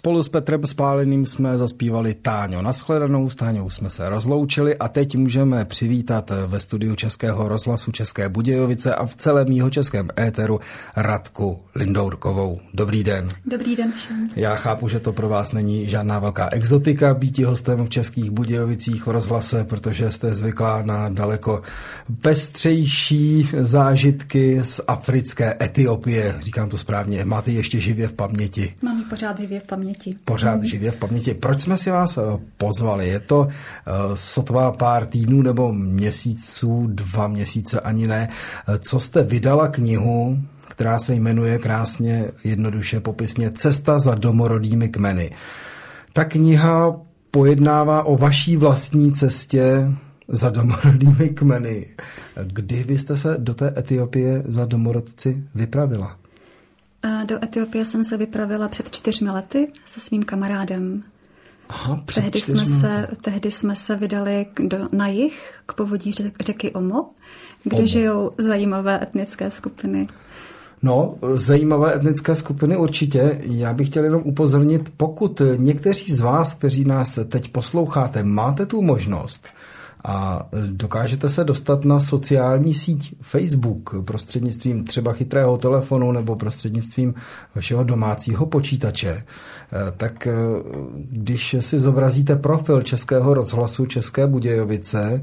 Spolu s Petrem Spáleným jsme zaspívali Táňo. Nashledanou, s Táňou jsme se rozloučili a teď můžeme přivítat ve studiu Českého rozhlasu České Budějovice a v celém jihočeském éteru Radku Lindourkovou. Dobrý den. Dobrý den všem. Já chápu, že to pro vás není žádná velká exotika býti hostem v Českých Budějovicích v rozhlase, protože jste zvyklá na daleko pestřejší zážitky z africké Etiopie. Říkám to správně. Máte ještě živě v paměti? Mám ji pořád živě v paměti. Pořád živě v paměti. Proč jsme si vás pozvali? Je to sotva pár týdnů nebo měsíců, 2 měsíce ani ne, co jste vydala knihu, která se jmenuje krásně, jednoduše, popisně Cesta za domorodými kmeny. Ta kniha pojednává o vaší vlastní cestě za domorodými kmeny. Kdy vy jste se do té Etiopie za domorodci vypravila? Do Etiopie jsem se vypravila před 4 lety se svým kamarádem. Aha, tehdy jsme se vydali na jih k povodí řeky Omo, kde žijou zajímavé etnické skupiny. No, zajímavé etnické skupiny určitě. Já bych chtěl jenom upozornit, pokud někteří z vás, kteří nás teď posloucháte, máte tu možnost a dokážete se dostat na sociální síť Facebook prostřednictvím třeba chytrého telefonu nebo prostřednictvím vašeho domácího počítače, tak když si zobrazíte profil Českého rozhlasu České Budějovice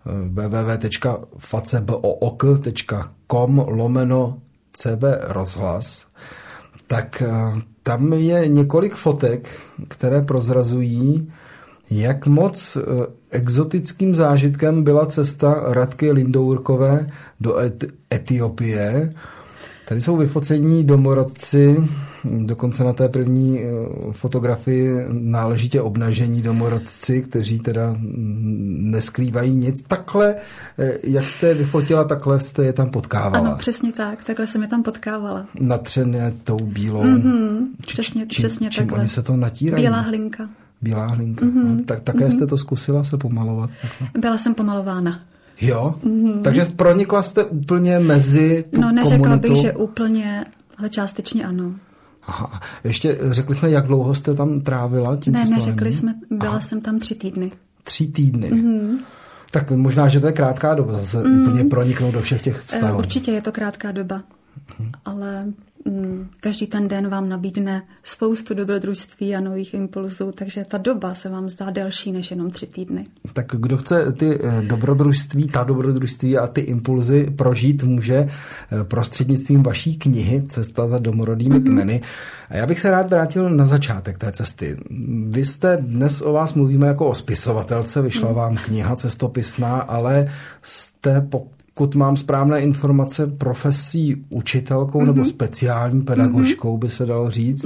www.facebook.com/cb rozhlas, tak tam je několik fotek, které prozrazují, jak moc exotickým zážitkem byla cesta Radky Lindourkové do Etiopie. Tady jsou vyfocení domorodci, dokonce na té první fotografii náležitě obnažení domorodci, kteří teda neskrývají nic. Takhle, jak jste je vyfotila, takhle jste je tam potkávala. Ano, přesně tak, takhle jsem je tam potkávala. Natřené tou bílou. Přesně čím takhle. Oni se to natírají? Bílá hlinka. Bílá hlinka. No, tak také jste to zkusila se pomalovat? Byla jsem pomalována. Jo? Takže pronikla jste úplně mezi tu komunitu? Neřekla bych, že úplně, ale částečně ano. Aha. Ještě řekli jsme, jak dlouho jste tam trávila tím Ne, cestováním? neřekli jsme, byla jsem tam 3 týdny. 3 týdny? Tak možná, že to je krátká doba, zase úplně proniknout do všech těch vztahů. Určitě je to krátká doba, ale každý ten den vám nabídne spoustu dobrodružství a nových impulzů, takže ta doba se vám zdá delší než jenom 3 týdny. Tak kdo chce ty dobrodružství a ty impulzy prožít, může prostřednictvím vaší knihy Cesta za domorodými kmeny. A já bych se rád vrátil na začátek té cesty. Vy jste, dnes o vás mluvíme jako o spisovatelce, vyšla vám kniha cestopisná, ale jste, pokud mám správné informace, profesí učitelkou nebo speciální pedagožkou, by se dalo říct.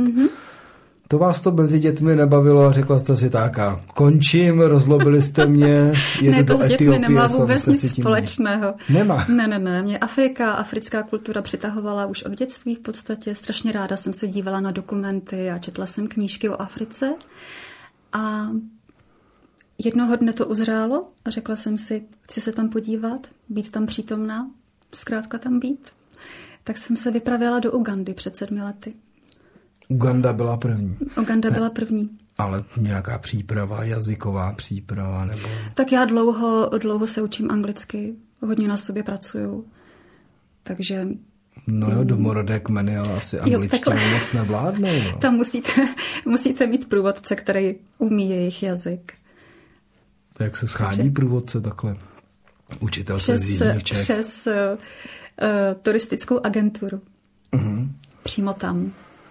To vás to mezi dětmi nebavilo a řekla jste si tak a končím, rozlobili jste mě, jedu do Etiopie. Ne, to s dětmi nemá vůbec nic společného. Nemá? Ne. Mě africká kultura přitahovala už od dětství v podstatě. Strašně ráda jsem se dívala na dokumenty a četla jsem knížky o Africe. A jednoho dne to uzrálo a řekla jsem si, chci se tam podívat, být tam přítomná, zkrátka tam být. Tak jsem se vypravila do Ugandy před 7 lety. Uganda byla první. Byla první. Ale nějaká příprava, jazyková příprava nebo... Tak já dlouho se učím anglicky, hodně na sobě pracuju, takže... No jo, domorodé kmeny, ale asi angličtinu moc nevládnou. No. Tam musíte mít průvodce, který umí jejich jazyk. Jak se schání průvodce takhle? Učitel se z jiných Čech? Přes turistickou agenturu. Přímo tam.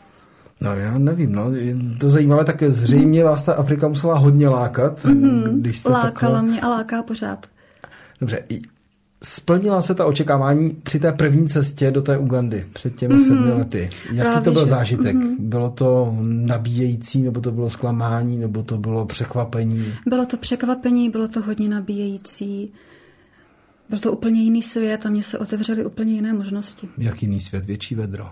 No já nevím, je to zajímavé, tak zřejmě vás ta Afrika musela hodně lákat. Když jste lákala mě a láká pořád. Dobře, splnila se ta očekávání při té první cestě do té Ugandy před těmi 7 lety. Jaký to byl zážitek? Bylo to nabíjející, nebo to bylo zklamání, nebo to bylo překvapení? Bylo to překvapení, bylo to hodně nabíjející. Byl to úplně jiný svět a mně se otevřely úplně jiné možnosti. Jak jiný svět? Větší vedro?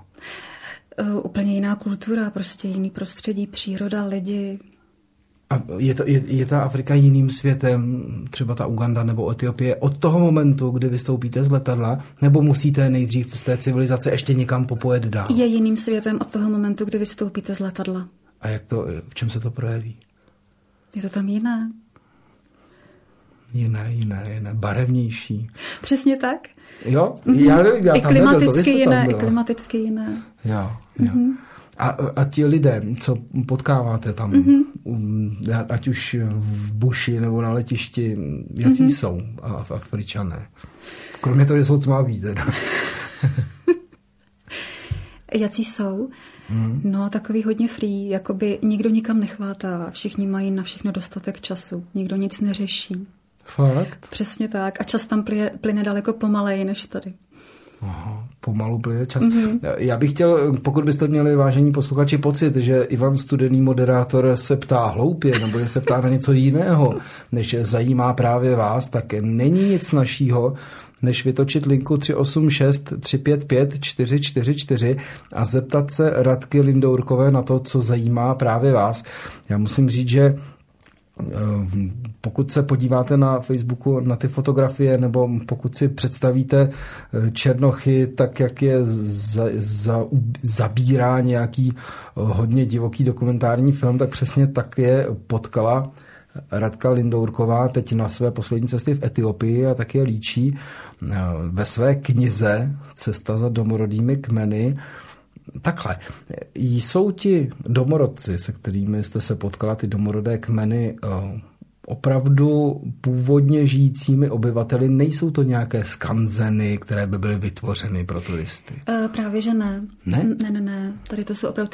Úplně jiná kultura, prostě jiný prostředí, příroda, lidi. A je ta Afrika jiným světem, třeba ta Uganda nebo Etiopie, od toho momentu, kdy vystoupíte z letadla, nebo musíte nejdřív z té civilizace ještě někam popojet dál? Je jiným světem od toho momentu, kdy vystoupíte z letadla. A v čem se to projeví? Je to tam jiné. Jiné, barevnější. Přesně tak. Jo? Já nevím, já tam nebyl, to i klimaticky jiné. Jo. A ti lidé, co potkáváte tam, ať už v buši nebo na letišti, jaký jsou Afričané? Kromě toho, že jsou tmaví teda. Jací jsou? No, takový hodně free, jakoby nikdo nikam nechvátá, všichni mají na všechno dostatek času, nikdo nic neřeší. Fakt? Přesně tak. A čas tam plyne daleko pomaleji než tady. Aha, pomalu plyne čas. Já bych chtěl, pokud byste měli, vážení posluchači, pocit, že Ivan Studený, moderátor, se ptá hloupě, nebo že se ptá na něco jiného, než zajímá právě vás, tak není nic snazšího, než vytočit linku 386 355 444 a zeptat se Radky Lindourkové na to, co zajímá právě vás. Já musím říct, že pokud se podíváte na Facebooku na ty fotografie, nebo pokud si představíte Černochy, tak jak je zabírá nějaký hodně divoký dokumentární film, tak přesně tak je potkala Radka Lindourková teď na své poslední cestě v Etiopii a tak je líčí ve své knize Cesta za domorodými kmeny. Takhle, jsou ti domorodci, se kterými jste se potkala, ty domorodé kmeny, opravdu původně žijícími obyvateli? Nejsou to nějaké skanzeny, které by byly vytvořeny pro turisty? Právě, že ne. Ne? Ne. Tady to jsou opravdu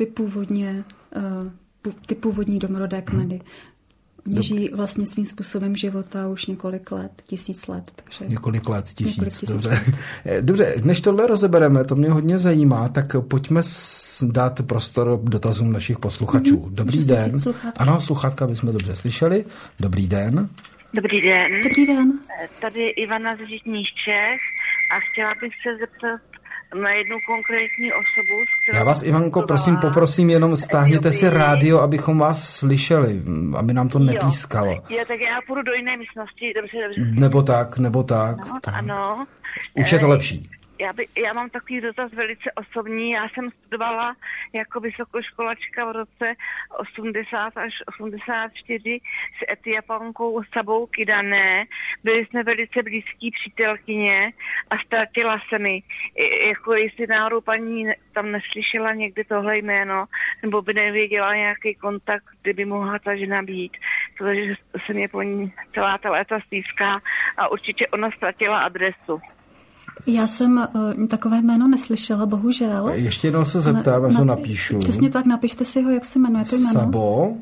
ty původní domorodé kmeny. Oni žijí vlastně svým způsobem života už několik let, 1000 let. Takže několik let, tisíc. Dobře, než tohle rozebereme, to mě hodně zajímá, tak pojďme dát prostor dotazům našich posluchačů. Dobrý den. Ano, sluchátka bychom dobře slyšeli. Dobrý den. Dobrý den. Dobrý den. Tady je Ivana z Žitních Čech a chtěla bych se zeptat na jednu konkrétní osobu. Já vás, Ivanko, poprosím, jenom stáhněte si rádio, abychom vás slyšeli, aby nám to nepískalo. Jo, tak já půjdu do jiné místnosti, dobře. Nebo tak. No, ano. Už je to lepší. Já mám takový dotaz velice osobní. Já jsem studovala jako vysokoškolačka v roce 80 až 84 s Etiopankou Sabou Kidane. Byli jsme velice blízký přítelkyně a ztratila se mi. Jako jestli náhodou paní tam neslyšela někdy tohle jméno, nebo by nevěděla nějaký kontakt, kde by mohla ta žena být. Protože se mě po ní celá ta léta stýská a určitě ona ztratila adresu. Já jsem takové jméno neslyšela, bohužel. Ještě jednou se zeptám, já to napíšu. Přesně tak, napište si ho, jak se jmenuje to jméno.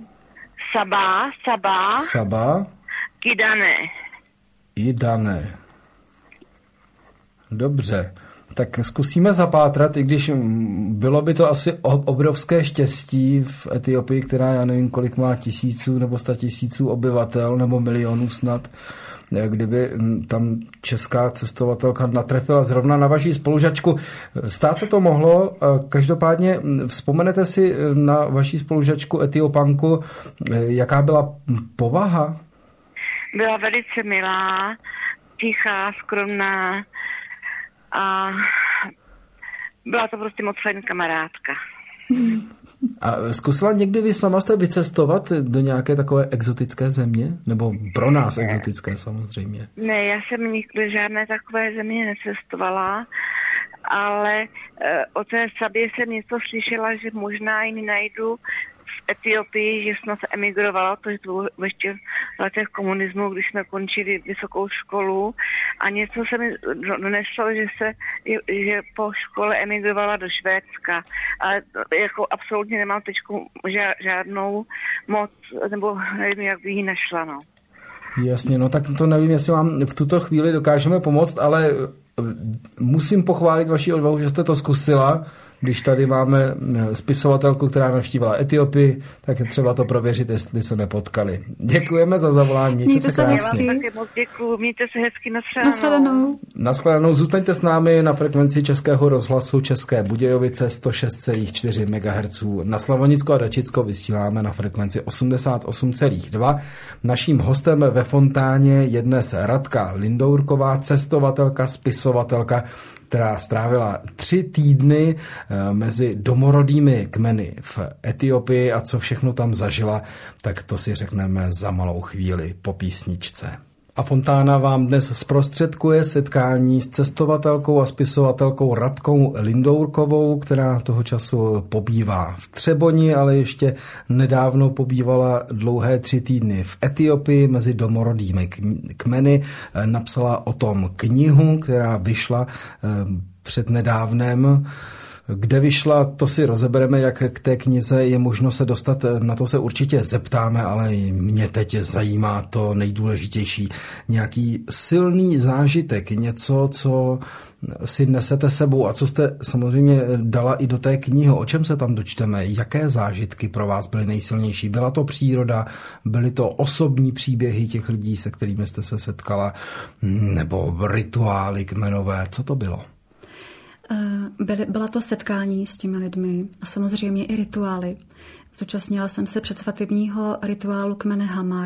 Saba. Kidane. Dobře. Tak zkusíme zapátrat, i když bylo by to asi obrovské štěstí v Etiopii, která já nevím, kolik má 1000 nebo 100 000 obyvatel, nebo milionů snad, kdyby tam česká cestovatelka natrefila zrovna na vaší spolužačku. Stát se to mohlo. Každopádně vzpomenete si na vaší spolužačku Etiopanku, jaká byla povaha? Byla velice milá, tichá, skromná a byla to prostě moc fajn kamarádka. A zkusila někdy vy sama jste vycestovat do nějaké takové exotické země? Nebo pro nás exotické samozřejmě? Ne, já jsem nikdy žádné takové země necestovala, ale o té Sabě jsem něco slyšela, že možná ji najdu v Etiopii, že snad emigrovala, to bylo ještě v letech komunismu, když jsme končili vysokou školu a něco se mi doneslo, že po škole emigrovala do Švédska, ale jako absolutně nemám teď žádnou moc, nebo nevím, jak by ji našla, no. Jasně, no tak to nevím, jestli vám v tuto chvíli dokážeme pomoct, ale musím pochválit vaši odvahu, že jste to zkusila. Když tady máme spisovatelku, která navštívila Etiopii, tak je třeba to prověřit, jestli se nepotkali. Děkujeme za zavolání, mějte se krásně. Já vám také moc děkuju, mějte se hezky, nashledanou. Zůstaňte s námi na frekvenci Českého rozhlasu České Budějovice 106,4 MHz. Na Slavonicko a Dačicko vysíláme na frekvenci 88,2. Naším hostem ve Fontáně je dnes Radka Lindourková, cestovatelka, spisovatelka, která strávila 3 týdny mezi domorodými kmeny v Etiopii a co všechno tam zažila, tak to si řekneme za malou chvíli po písničce. A Fontána vám dnes zprostředkuje setkání s cestovatelkou a spisovatelkou Radkou Lindourkovou, která toho času pobývá v Třeboni, ale ještě nedávno pobývala dlouhé 3 týdny v Etiopii mezi domorodými kmeny. Napsala o tom knihu, která vyšla před nedávnem. Kde vyšla, to si rozebereme, jak k té knize je možno se dostat, na to se určitě zeptáme, ale mě teď zajímá to nejdůležitější. Nějaký silný zážitek, něco, co si nesete sebou a co jste samozřejmě dala i do té knihy. O čem se tam dočteme? Jaké zážitky pro vás byly nejsilnější? Byla to příroda? Byly to osobní příběhy těch lidí, se kterými jste se setkala? Nebo rituály kmenové? Co to bylo? Byla to setkání s těmi lidmi a samozřejmě i rituály. Zúčastnila jsem se předsvatebního rituálu kmene Hamar.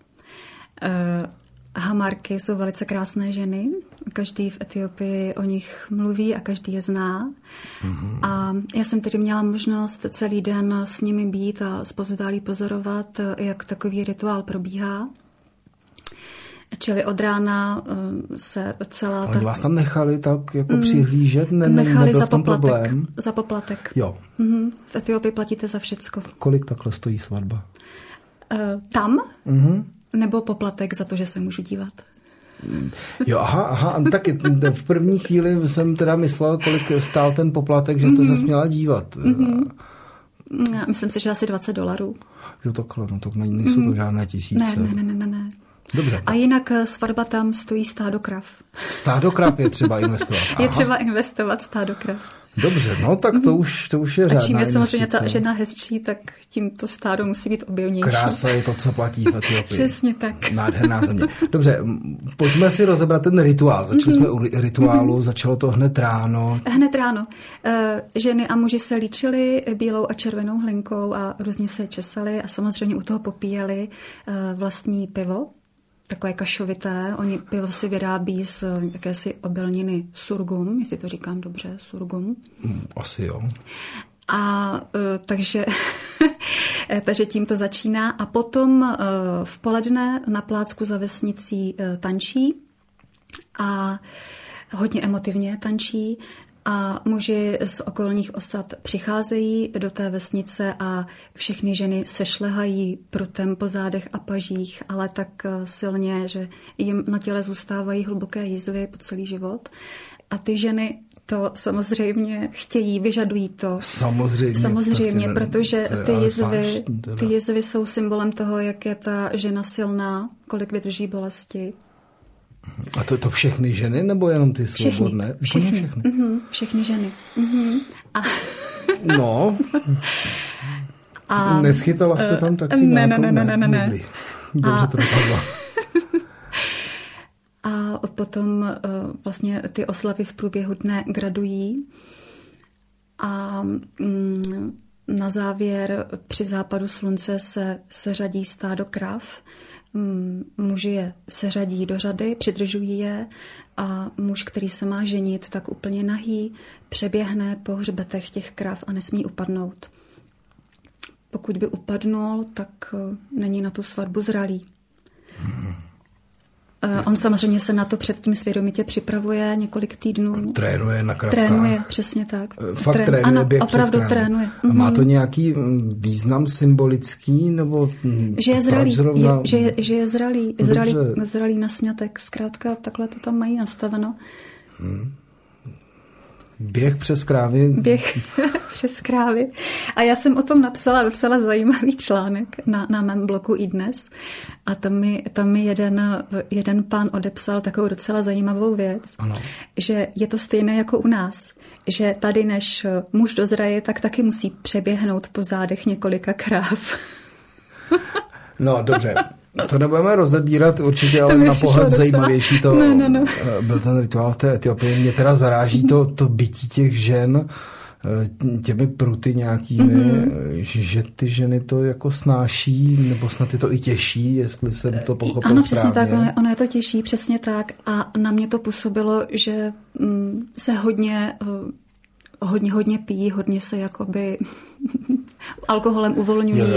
Hamarky jsou velice krásné ženy. Každý v Etiopii o nich mluví a každý je zná. Mm-hmm. A já jsem tedy měla možnost celý den s nimi být a zpovzdálí pozorovat, jak takový rituál probíhá. Čili od rána se celá... Oni vás tam nechali tak jako přihlížet? Nechali za poplatek. Problém? Za poplatek. Jo. V Etiopii platíte za všecko. Kolik takhle stojí svatba? Tam? Nebo poplatek za to, že se můžu dívat? Jo, aha. Taky v první chvíli jsem teda myslel, kolik stál ten poplatek, že jste se směla dívat. Myslím si, že asi $20. Jo, takhle, no to nejsou to žádné tisíce. Ne. Dobře. A jinak svatba tam stojí stádo krav. Stádo krav je třeba investovat. Aha. Je třeba investovat stádo krav. Dobře, no tak to už je řádná. A čím je samozřejmě ta žena hezčí, tak tím to stádo musí být objevnější. Krása je to, co platí v Etiopii. Přesně tak. Nádherná země. Dobře, pojďme si rozebrat ten rituál. Začali jsme u rituálu, začalo to hned ráno. Hned ráno. Ženy a muži se líčili bílou a červenou hlinkou a různě se česali a samozřejmě u toho popíjeli vlastní pivo. Takové kašovité. Oni pivo si vyrábí z jakési obilniny surgum, jestli to říkám dobře, surgum. Asi jo. A takže tím to začíná. A potom v poledne na plácku za vesnicí tančí a hodně emotivně tančí. A muži z okolních osad přicházejí do té vesnice a všechny ženy se šlehají prutem po zádech a pažích, ale tak silně, že jim na těle zůstávají hluboké jizvy po celý život. A ty ženy to samozřejmě chtějí, vyžadují to. Samozřejmě, protože ty jizvy jsou symbolem toho, jak je ta žena silná, kolik vydrží bolesti. A to všechny ženy, nebo jenom ty svobodné? Všechny. Všechny ženy. No. Neschytala jste tam taky nějakou? Ne. Dobře to dopadlo. A potom vlastně ty oslavy v průběhu dne gradují a na závěr při západu slunce se seřadí stádo krav. Muži je seřadí do řady, přidržují je a muž, který se má ženit, tak úplně nahý přeběhne po hřbetech těch krav a nesmí upadnout. Pokud by upadnul, tak není na tu svatbu zralý. On samozřejmě se na to předtím svědomitě připravuje několik týdnů. Trénuje na kravkách. Trénuje, přesně tak. Fakt trénuje, ano, běh opravdu přes trénuje. A má to nějaký význam symbolický? Nebo že je zralý, že je zralý na sňatek. Zkrátka takhle to tam mají nastaveno. Běh přes krávy. Běh přes krávy. A já jsem o tom napsala docela zajímavý článek na mém blogu iDnes. A tam mi jeden pán odepsal takovou docela zajímavou věc, ano. Že je to stejné jako u nás. Že tady, než muž dozraje, tak taky musí přeběhnout po zádech několika kráv. No, dobře. To nebudeme rozebírat určitě, ale na pohled zajímavější to byl ten rituál v té Etiopii. Mě teda zaráží to bytí těch žen, těmi pruty nějakými, že ty ženy to jako snáší, nebo snad je to i těžší, jestli jsem to pochopil ano, správně. Přesně tak, ono je to těžší, přesně tak. A na mě to působilo, že se hodně pijí, hodně se jakoby alkoholem uvolňují,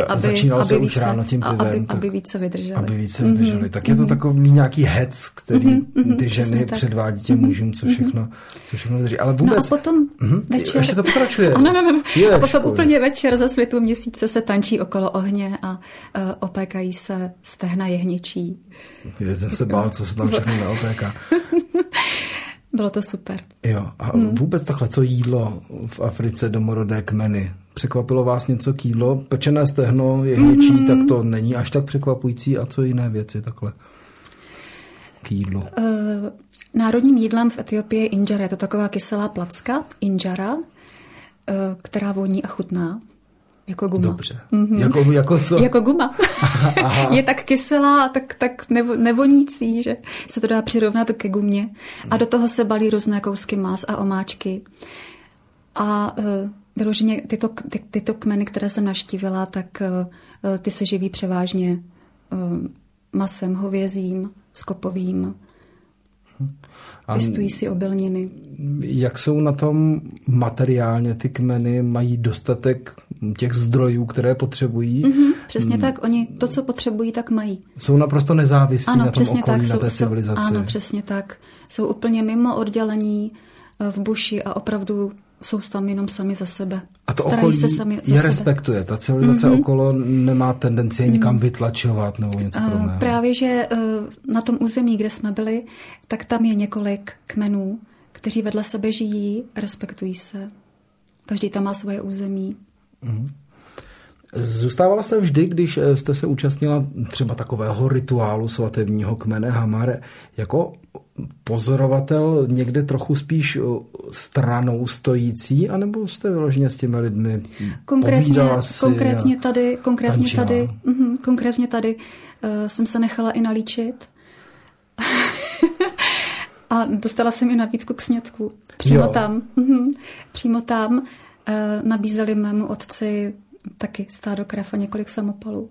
aby více vydrželi. Tak je to takový nějaký hec, který ty ženy předvádí těm mužům, co všechno vydrží. Ale vůbec... No a potom večer... Ještě to pokračuje. No. A potom úplně večer za světu měsíce se tančí okolo ohně a opékají se stehna jehněčí. Já jsem se bál, co se tam všechno neopéká. Bylo to super. Jo, a vůbec takhle, co jídlo v Africe, domorodé kmeny? Překvapilo vás něco k jídlo? Pečené stehno, jehněčí, tak to není až tak překvapující. A co jiné věci takhle k jídlu? Národním jídlem v Etiopii je injera. Je to taková kyselá placka, injera, která voní a chutná. Jako guma. Dobře. Jako co? Jako guma. Je tak kyselá, tak nevonící, že se to dá přirovnat ke gumě. A do toho se balí různé kousky mas a omáčky. A vyloženě tyto kmeny, které jsem navštívila, tak ty se živí převážně masem hovězím, skopovým. Pěstují si obilniny. Jak jsou na tom materiálně ty kmeny? Mají dostatek těch zdrojů, které potřebují? Přesně tak. Oni to, co potřebují, tak mají. Jsou naprosto nezávislí na tom okolí, na té civilizaci. Ano, přesně tak. Jsou úplně mimo oddělení v buši a opravdu jsou tam jenom sami za sebe. A to okolí je respektuje. Ta civilizace okolo nemá tendenci je někam vytlačovat nebo něco podobného. Právě, že na tom území, kde jsme byli, tak tam je několik kmenů, kteří vedle sebe žijí, respektují se. Každý tam má svoje území. Zůstávala jste vždy, když jste se účastnila třeba takového rituálu svatebního kmene Hamare, jako pozorovatel někde trochu spíš stranou stojící, anebo jste vyloženě s těmi lidmi povídala si Konkrétně tady jsem se nechala i nalíčit a dostala jsem i nabídku k sňatku. Přímo tam nabízeli mému otci taky stádo krav a několik samopalů.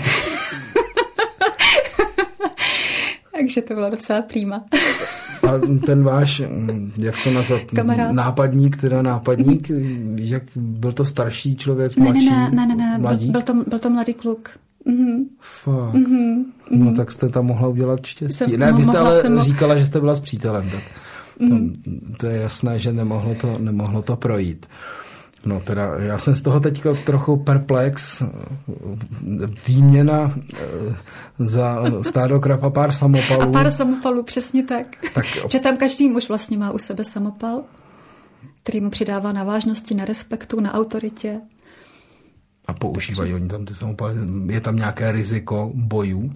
Takže to bylo docela prýma. A ten váš, jak to nazvat, nápadník, jak byl to starší člověk, mladší? Ne, mladík? Byl to mladý kluk. Fakt. No tak jste tam mohla udělat štěstí. Vy jste ale říkala, že jste byla s přítelem, tak to je jasné, že nemohlo to projít. No teda, já jsem z toho teďka trochu perplex. Výměna za stádo krav a pár samopalů. A pár samopalů, přesně tak. Že tam každý muž vlastně má u sebe samopal, který mu přidává na vážnosti, na respektu, na autoritě. A používají oni tam ty samopaly? Je tam nějaké riziko bojů?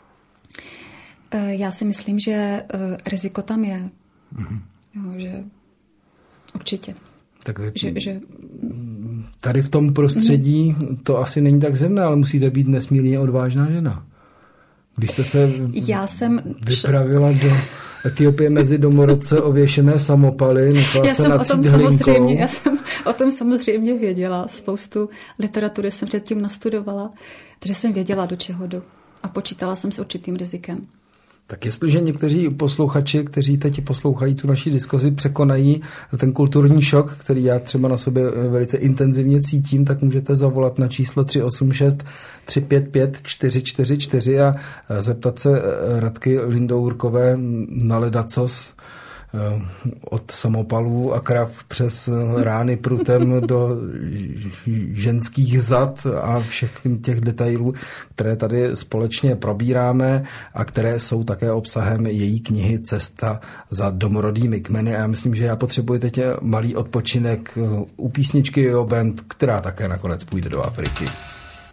Já si myslím, že riziko tam je. Jo, že určitě. Tak tady v tom prostředí to asi není tak zemné, ale musíte být nesmírně odvážná žena. Když jste se vypravila do Etiopie mezi domorodce ověšené samopaly, nechala se natřít hlinkou. Já jsem o tom samozřejmě věděla. Spoustu literatury jsem předtím nastudovala, takže jsem věděla, do čeho jdu. A počítala jsem s určitým rizikem. Tak jestliže někteří posluchači, kteří teď poslouchají tu naši diskuzi, překonají ten kulturní šok, který já třeba na sobě velice intenzivně cítím, tak můžete zavolat na číslo 386 355 444 a zeptat se Radky Lindourkové na ledacos, od samopalů a krav přes rány prutem do ženských zad a všech těch detailů, které tady společně probíráme a které jsou také obsahem její knihy Cesta za domorodými kmeny. A já myslím, že já potřebuji teď malý odpočinek u písničky Jo Band, která také nakonec půjde do Afriky.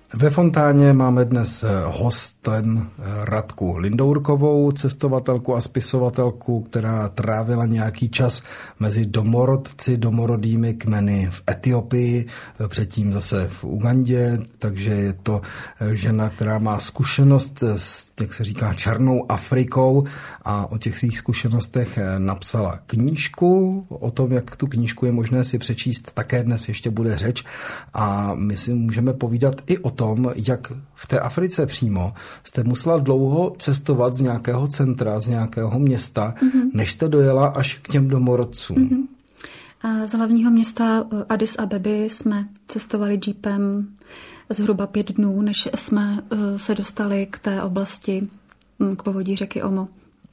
Ve Fontáně máme dnes hostem Radku Lindourkovou, cestovatelku a spisovatelku, která trávila nějaký čas mezi domorodci, domorodými kmeny v Etiopii, předtím zase v Ugandě, takže je to žena, která má zkušenost s, jak se říká, černou Afrikou a o těch svých zkušenostech napsala knížku. O tom, jak tu knížku je možné si přečíst, také dnes ještě bude řeč a my si můžeme povídat i o tom, jak v té Africe přímo jste musela dlouho cestovat z nějakého centra, z nějakého města, než jste dojela až k těm domorodcům. A z hlavního města Addis Abeby jsme cestovali jeepem zhruba 5 dnů, než jsme se dostali k té oblasti, k povodí řeky Omo.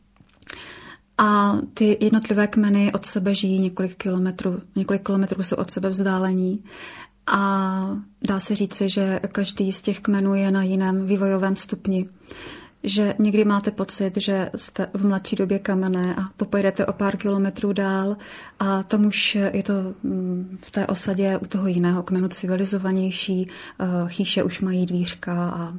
A ty jednotlivé kmeny od sebe žijí několik kilometrů jsou od sebe vzdálení. A dá se říci, že každý z těch kmenů je na jiném vývojovém stupni. Že někdy máte pocit, že jste v mladší době kamenné a popojedete o pár kilometrů dál a tam už je to v té osadě u toho jiného kmenu civilizovanější. Chýše už mají dvířka a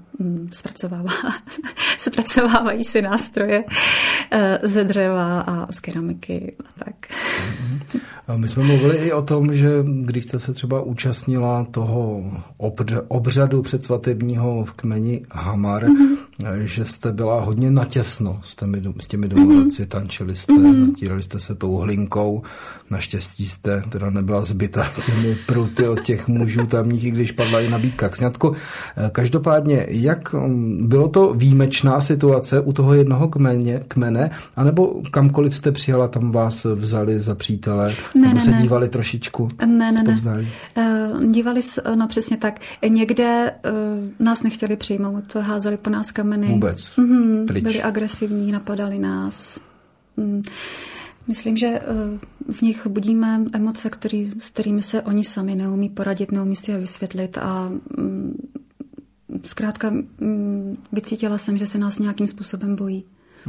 zpracovávají si nástroje ze dřeva a z keramiky a tak. My jsme mluvili i o tom, že když jste se třeba účastnila toho obřadu předsvatebního v kmeni Hamar, že jste byla hodně natěsno s těmi domorodci, tančili jste, natírali jste se tou hlinkou, naštěstí jste teda nebyla zbyta těmi pruty od těch mužů tamních, i když padla i nabídka k sňatku. Každopádně, jak bylo to výjimečná situace u toho jednoho kmene, anebo kamkoliv jste přijela, tam vás vzali za přítele, nebo se dívali trošičku zpovzdálí? Dívali se, no přesně tak. Někde nás nechtěli přijmout, házeli po nás kameny. Vůbec? Byli agresivní, napadali nás. Myslím, že v nich budíme emoce, s kterými se oni sami neumí poradit, neumí si je vysvětlit a zkrátka vycítila jsem, že se nás nějakým způsobem bojí.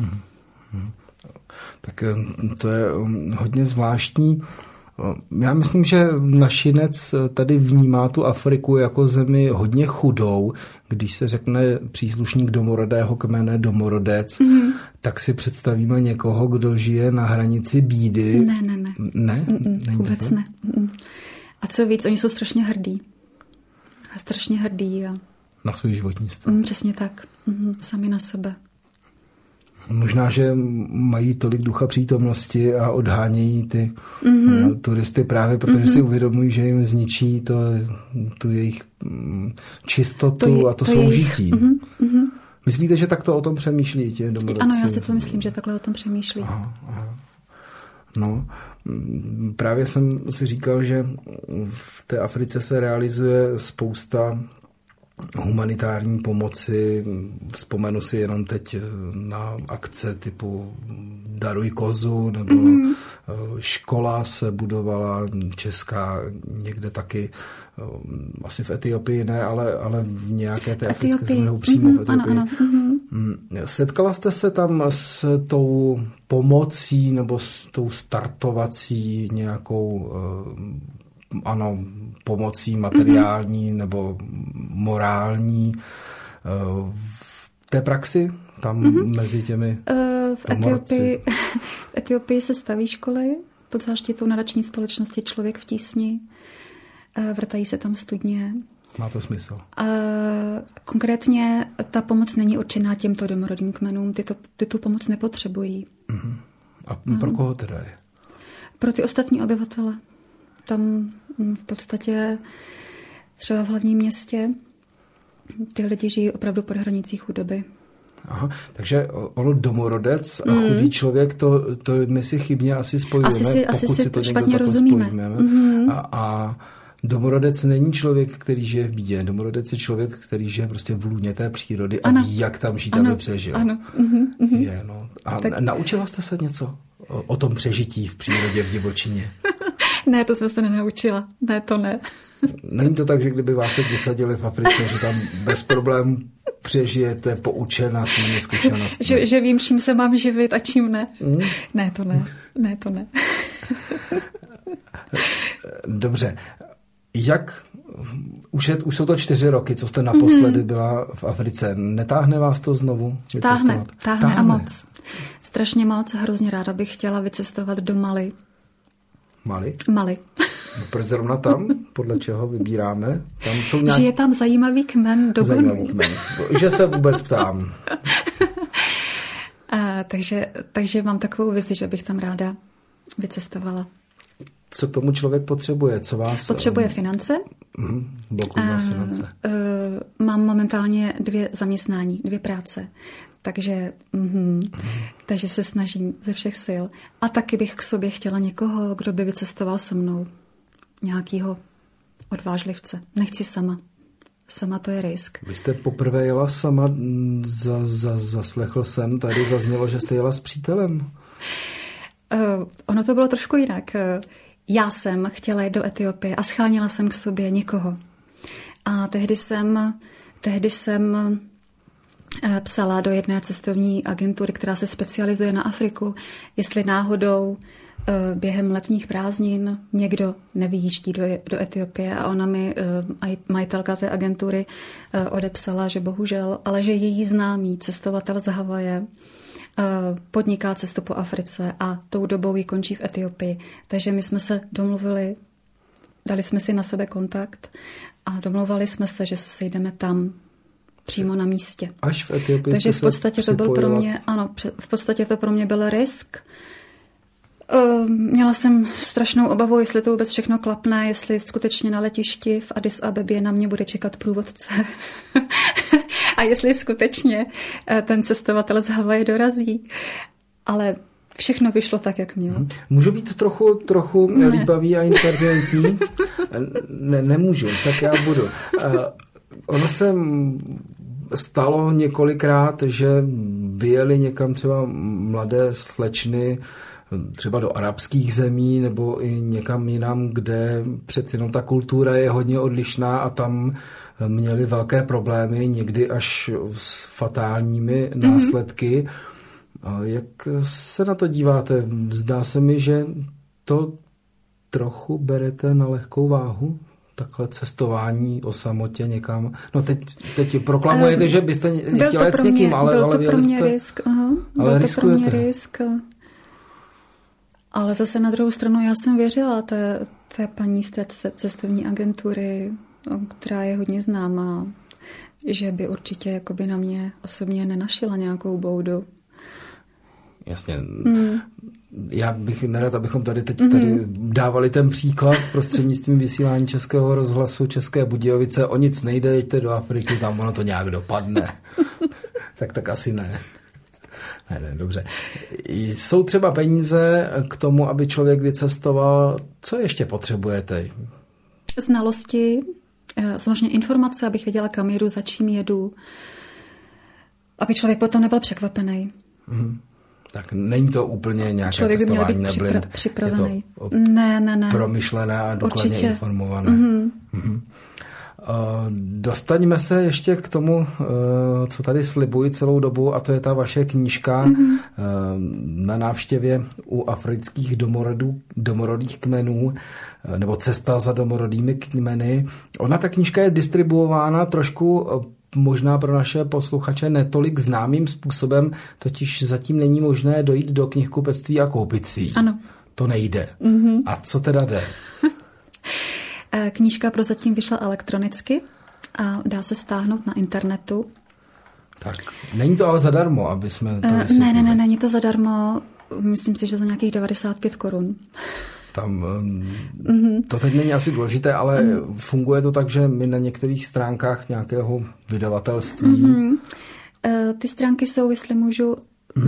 Tak to je hodně zvláštní. Já myslím, že našinec tady vnímá tu Afriku jako zemi hodně chudou. Když se řekne příslušník domorodého kmene, domorodec, tak si představíme někoho, kdo žije na hranici bídy. Ne? Vůbec ne. A co víc, oni jsou strašně hrdí. Na svůj životní stav. Přesně tak. Sami na sebe. Možná, že mají tolik ducha přítomnosti a odhánějí ty turisty právě, protože si uvědomují, že jim zničí tu jejich čistotu a to soužití. Myslíte, že takto o tom přemýšlí ti domorodci? Ano, já si to myslím, že takhle o tom přemýšlí. Aha. No, právě jsem si říkal, že v té Africe se realizuje spousta humanitární pomoci. Vzpomenu si jenom teď na akce typu Daruj kozu, nebo škola se budovala česká někde taky, asi v Etiopii ne, ale v nějaké té africké země, přímo v Etiopii. Ano. Setkala jste se tam s tou pomocí nebo s tou startovací nějakou pomocí materiální nebo morální v té praxi tam mezi těmi v Etiopii se staví školy pod záštitou nadační společnosti Člověk v tísni. Vrtají se tam studně. Má to smysl. Konkrétně ta pomoc není určená těmto domorodým kmenům. Ty tu pomoc nepotřebují. A pro koho teda je? Pro ty ostatní obyvatele. Tam v podstatě třeba v hlavním městě ty lidi žijí opravdu pod hranicí chudoby. Aha, takže ono domorodec a chudý člověk, to my si chybně asi spojujeme, asi si to špatně rozumíme. A domorodec není člověk, který žije v bídě. Domorodec je člověk, který žije prostě v lůně té přírody a ví, jak tam žít, aby přežil. Ano. Je, no. A tak naučila jste se něco o tom přežití v přírodě, v divočině? Ne, to jsem se nenaučila. Ne, to ne. Není to tak, že kdyby vás teď vysadili v Africe, že tam bez problémů přežijete poučená svými zkušenostmi? Že vím, čím se mám živit a čím ne. Ne, to ne. Dobře. Už jsou to 4 roky, co jste naposledy byla v Africe. Netáhne vás to znovu vycestovat? Táhne a moc. Strašně moc. Hrozně ráda bych chtěla vycestovat do Mali. Mali. Proč zrovna tam? Podle čeho vybíráme? Tam jsou Že je tam zajímavý kmen dogonů. Že se vůbec ptám. Takže mám takovou vizi, že bych tam ráda vycestovala. Co k tomu člověk potřebuje? Co vás... Potřebuje finance. Blokují vás finance. Mám momentálně 2 zaměstnání, 2 práce. Takže se snažím ze všech sil. A taky bych k sobě chtěla někoho, kdo by vycestoval se mnou. Nějakýho odvážlivce. Nechci sama. Sama to je risk. Vy jste poprvé jela sama, zaslechl jsem, tady zaznělo, že jste jela s přítelem. Ono to bylo trošku jinak. Já jsem chtěla jít do Etiopie a schánila jsem k sobě někoho. A tehdy jsem psala do jedné cestovní agentury, která se specializuje na Afriku, jestli náhodou během letních prázdnin někdo nevyjíždí do Etiopie, a ona mi, majitelka té agentury, odepsala, že bohužel, ale že její známý cestovatel z Havaje podniká cestu po Africe a tou dobou ji končí v Etiopii. Takže my jsme se domluvili, dali jsme si na sebe kontakt a domluvali jsme se, že se sejdeme tam přímo na místě. Až v Etiopii. Takže v podstatě to byl pro mě, v podstatě to pro mě byl risk. Měla jsem strašnou obavu, jestli to vůbec všechno klapne, jestli skutečně na letišti v Addis Abebě na mě bude čekat průvodce a jestli skutečně ten cestovatel z Havaje dorazí. Ale všechno vyšlo tak, jak mělo. Můžu být trochu líbavý a inteligentní? Nemůžu, tak já budu. Ono se stalo několikrát, že vyjeli někam třeba mladé slečny třeba do arabských zemí nebo i někam jinam, kde přeci jenom ta kultura je hodně odlišná a tam měli velké problémy, někdy až s fatálními následky. A jak se na to díváte? Zdá se mi, že to trochu berete na lehkou váhu? Takhle cestování o samotě někam. No teď proklamujete, že byste chtěla jít s někým, ale byl to pro mě risk. Ale byl to pro mě risk. Ale zase na druhou stranu já jsem věřila té paní z té cestovní agentury, která je hodně známá, že by určitě jakoby na mě osobně nenašila nějakou boudu. Jasně. Já bych nerad, abychom tady dávali ten příklad prostřednictvím vysílání Českého rozhlasu, České Budějovice. O nic nejde, jeďte do Afriky, tam ono to nějak dopadne. tak asi ne. Ne, dobře. Jsou třeba peníze k tomu, aby člověk vycestoval. Co ještě potřebujete? Znalosti, samozřejmě informace, abych věděla, kam jedu, za čím jedu. Aby člověk potom nebyl překvapený. Tak není to úplně nějaké člověk cestování by měl být připravený. Je to ne. Promyšlené a důkladně informované. Dostaňme se ještě k tomu, co tady slibuji celou dobu, a to je ta vaše knížka na návštěvě u afrických domorodých kmenů, nebo Cesta za domorodými kmeny. Ta knížka je distribuována trošku možná pro naše posluchače netolik známým způsobem, totiž zatím není možné dojít do knihkupectví a koupit si ji. Ano. To nejde. A co teda jde? Knížka prozatím vyšla elektronicky a dá se stáhnout na internetu. Tak, není to ale zadarmo, aby jsme to vysvětlili. Ne, není to zadarmo. Myslím si, že za nějakých 95 korun. Tam, to teď není asi důležité, ale funguje to tak, že my na některých stránkách nějakého vydavatelství... Ty stránky jsou, jestli můžu,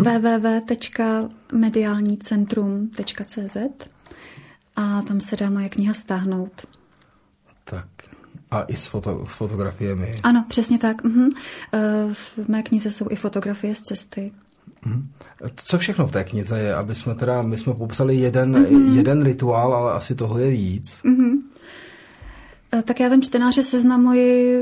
www.medialnicentrum.cz a tam se dá moje kniha stáhnout. Tak a i s fotografiemi. Ano, přesně tak. V mé knize jsou i fotografie z cesty. Co všechno v té knize je? My jsme popsali jeden rituál, ale asi toho je víc. Tak já tam čtenáře seznamuji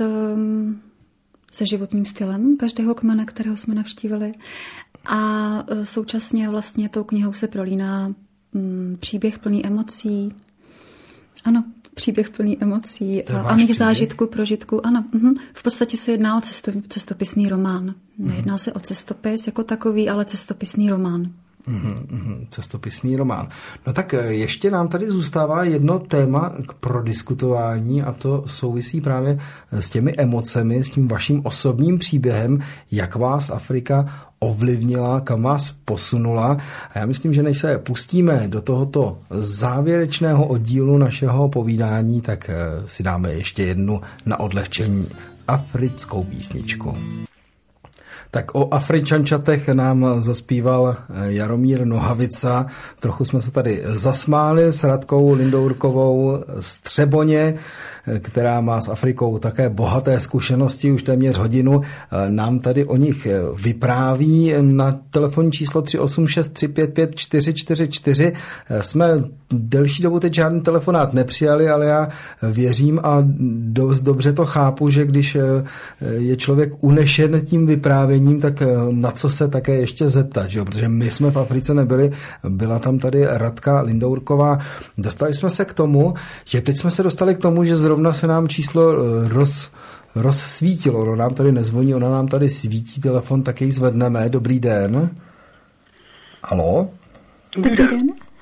se životním stylem každého kmene, kterého jsme navštívili. A současně vlastně tou knihou se prolíná příběh plný emocí. Ano, příběh plný emocí a mých zážitků, prožitků. Ano, v podstatě se jedná o cestopisný román. Nejedná se o cestopis jako takový, ale cestopisný román. Cestopisný román. No tak ještě nám tady zůstává jedno téma k prodiskutování a to souvisí právě s těmi emocemi, s tím vaším osobním příběhem, jak vás Afrika ovlivnila, kam vás posunula. A já myslím, že než se pustíme do tohoto závěrečného oddílu našeho povídání, tak si dáme ještě jednu na odlehčení africkou písničku. Tak o Afričančatech nám zaspíval Jaromír Nohavica. Trochu jsme se tady zasmáli s Radkou Lindourkovou z Třeboně, která má s Afrikou také bohaté zkušenosti, už téměř hodinu. Nám tady o nich vypráví na telefonní číslo 386 355 444. Jsme delší dobu teď žádný telefonát nepřijali, ale já věřím a dost dobře to chápu, že když je člověk unešen tím vyprávěním, tak na co se také ještě zeptat, že jo? Protože my jsme v Africe nebyli, byla tam tady Radka Lindourková. Dostali jsme se k tomu, že teď jsme se dostali k tomu, že zrovna se nám číslo rozsvítilo. Ono nám tady nezvoní, ona nám tady svítí telefon, tak jej zvedneme. Dobrý den. Haló? Dobrý den.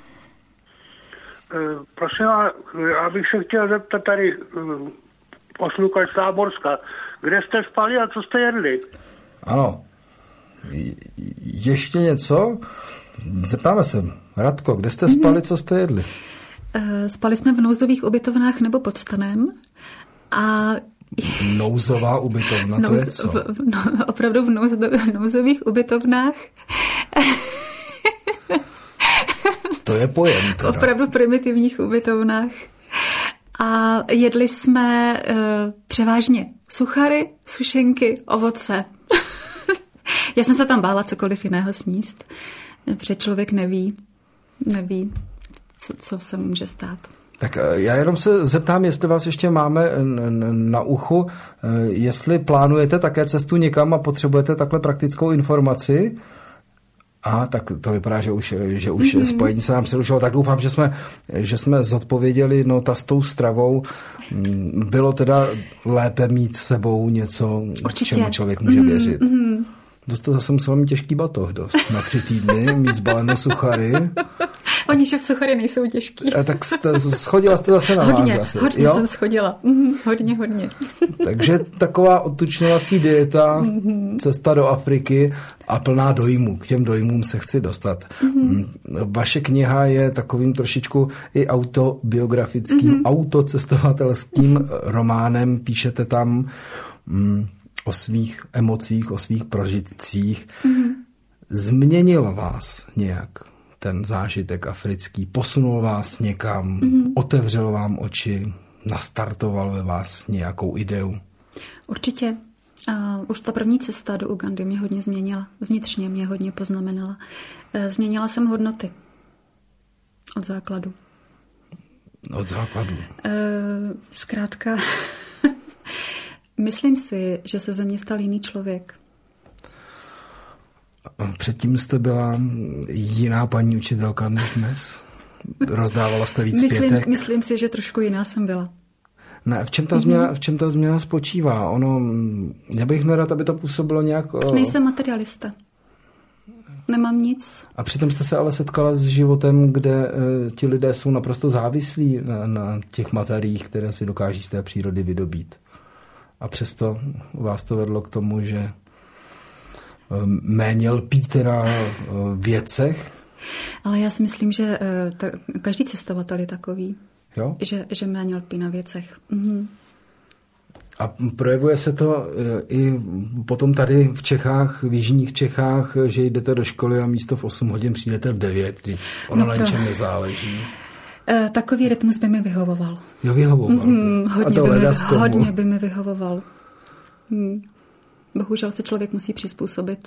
Prosím, já bych se chtěl zeptat tady posluchač Táborska. Kde jste spali a co jste jedli? Ano. Ještě něco? Zeptáme se. Radko, kde jste spali, co jste jedli? Spali jsme v nouzových ubytovnách nebo pod stanem. A nouzová ubytovna, to je co? Opravdu v nouzových ubytovnách. To je pojem teda. Opravdu primitivních ubytovnách. A jedli jsme převážně suchary, sušenky, ovoce. Já jsem se tam bála cokoliv jiného sníst, protože člověk neví, co se může stát. Tak já jenom se zeptám, jestli vás ještě máme na uchu, jestli plánujete také cestu někam a potřebujete takhle praktickou informaci. Tak to vypadá, že už spojení se nám přerušilo. Tak doufám, že jsme zodpověděli, s tou stravou. Bylo teda lépe mít s sebou něco, čemu člověk může věřit. To zase muselo mít těžký batoh dost. Na 3 týdny mít zbalené suchary. Oni však suchary nejsou těžký. Tak schodila jste zase na hodně, vás. Hodně jsem schodila. Hodně. Takže taková odtučňovací dieta, cesta do Afriky a plná dojmů. K těm dojmům se chci dostat. Vaše kniha je takovým trošičku i autobiografickým, autocestovatelským románem. Píšete tam o svých emocích, o svých prožitcích. Změnil vás nějak ten zážitek africký? Posunul vás někam? Otevřel vám oči? Nastartoval ve vás nějakou ideu? Určitě. Už ta první cesta do Ugandy mě hodně změnila. Vnitřně mě hodně poznamenala. Změnila jsem hodnoty. Od základu. Od základu? Zkrátka... Myslím si, že se ze mě stal jiný člověk. Předtím jste byla jiná paní učitelka než dnes? Rozdávala jste víc pětek? Myslím si, že trošku jiná jsem byla. Ne, v čem ta změna spočívá? Já bych nerad, aby to působilo nějak... Nejsem materialista. Nemám nic. A přitom jste se ale setkala s životem, kde ti lidé jsou naprosto závislí na těch materiích, které si dokáží z té přírody vydobít. A přesto vás to vedlo k tomu, že méně lpíte na věcech? Ale já si myslím, že každý cestovatel je takový, jo? Že méně lpí na věcech. A projevuje se to i potom tady v Čechách, v jižních Čechách, že jdete do školy a místo v 8 hodin přijdete v 9, kdy ono na ničem nezáleží. Takový rytmus by mi vyhovoval. Jo, vyhovoval. Hodně by mi vyhovoval. Bohužel se člověk musí přizpůsobit.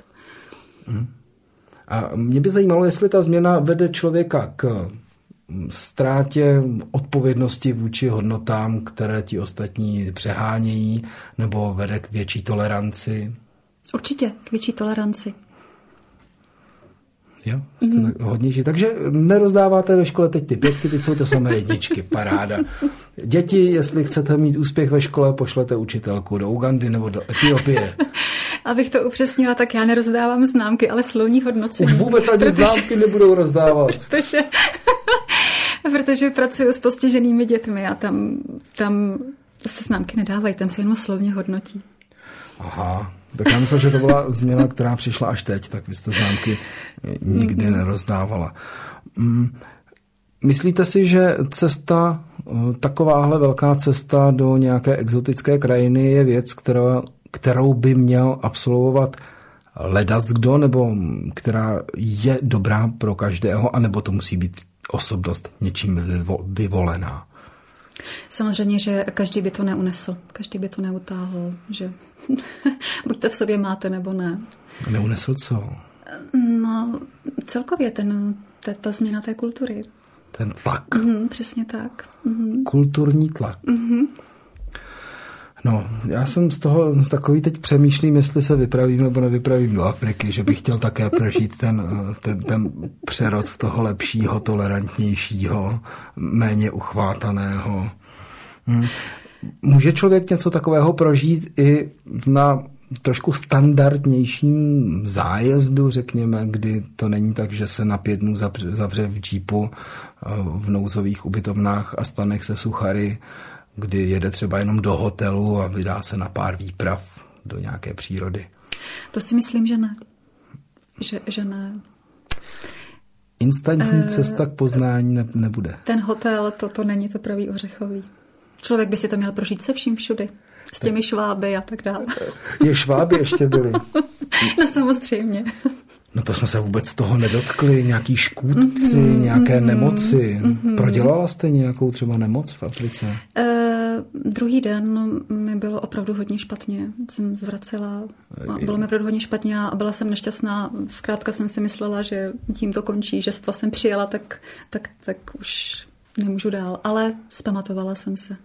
A mě by zajímalo, jestli ta změna vede člověka k ztrátě odpovědnosti vůči hodnotám, které ti ostatní přehánějí, nebo vede k větší toleranci? Určitě, k větší toleranci. Jo, jste tak hodnější. Takže nerozdáváte ve škole teď ty 5, teď jsou to samé 1, paráda. Děti, jestli chcete mít úspěch ve škole, pošlete učitelku do Ugandy nebo do Etiopie. Abych to upřesnila, tak já nerozdávám známky, ale slovní hodnocení. Už vůbec ani známky nebudou rozdávat. Protože pracuji s postiženými dětmi a tam se známky nedávají, tam se jenom slovně hodnotí. Aha, tak já myslím, že to byla změna, která přišla až teď, tak vy jste známky nikdy nerozdávala. Myslíte si, že cesta, takováhle velká cesta do nějaké exotické krajiny je věc, kterou by měl absolvovat ledaskdo, nebo která je dobrá pro každého, anebo to musí být osobnost něčím vyvolená? Samozřejmě, že každý by to neunesl, každý by to neutáhl, že buď to v sobě máte, nebo ne. Neunesl co? No, celkově ta změna té kultury. Ten tlak. Přesně tak. Kulturní tlak. No, já jsem z toho takový teď přemýšlím, jestli se vypravím nebo nevypravím do Afriky, že bych chtěl také prožít ten přerod v toho lepšího, tolerantnějšího, méně uchvátaného. Může člověk něco takového prožít i na trošku standardnějším zájezdu, řekněme, kdy to není tak, že se na 5 dnů zavře v džípu v nouzových ubytovnách a stanech se suchary, kdy jede třeba jenom do hotelu a vydá se na pár výprav do nějaké přírody? To si myslím, že ne. Že ne. Instantní cesta k poznání nebude. Ten hotel, to není to pravý ořechový. Člověk by si to měl prožít se vším všudy. S těmi šváby a tak dále. Je šváby ještě byly? No samozřejmě. No to jsme se vůbec toho nedotkli. Nějaký škůdci, nějaké nemoci. Prodělala jste nějakou třeba nemoc v Africe? Druhý den mi bylo opravdu hodně špatně. Jsem zvracela a bylo mi opravdu hodně špatně a byla jsem nešťastná. Zkrátka jsem si myslela, že tím to končí, že sotva jsem přijela, tak už nemůžu dál. Ale zpamatovala jsem se.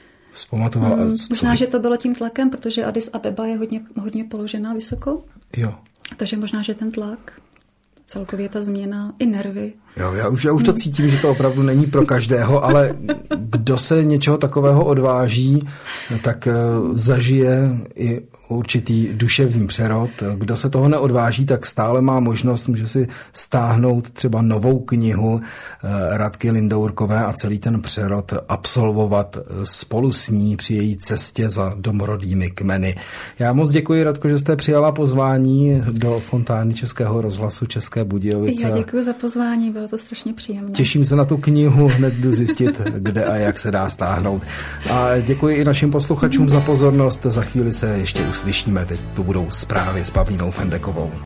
Možná, že to bylo tím tlakem, protože Addis Abeba je hodně položená vysoko. Jo. Takže možná, že ten tlak, celkově ta změna, i nervy. Jo, já už to cítím, že to opravdu není pro každého, ale kdo se něčeho takového odváží, tak zažije i určitý duševní přerod. Kdo se toho neodváží, tak stále má možnost, může si stáhnout třeba novou knihu Radky Lindourkové a celý ten přerod absolvovat spolu s ní při její cestě za domorodými kmeny. Já moc děkuji, Radko, že jste přijala pozvání do Fontány Českého rozhlasu České Budějovice. Já děkuji za pozvání, bylo to strašně příjemné. Těším se na tu knihu, hned jdu zjistit, kde a jak se dá stáhnout. A děkuji i našim posluchačům za pozornost. Za chvíli se ještě uslyšíme. Teď tu budou zprávy s Pavlínou Fendekovou.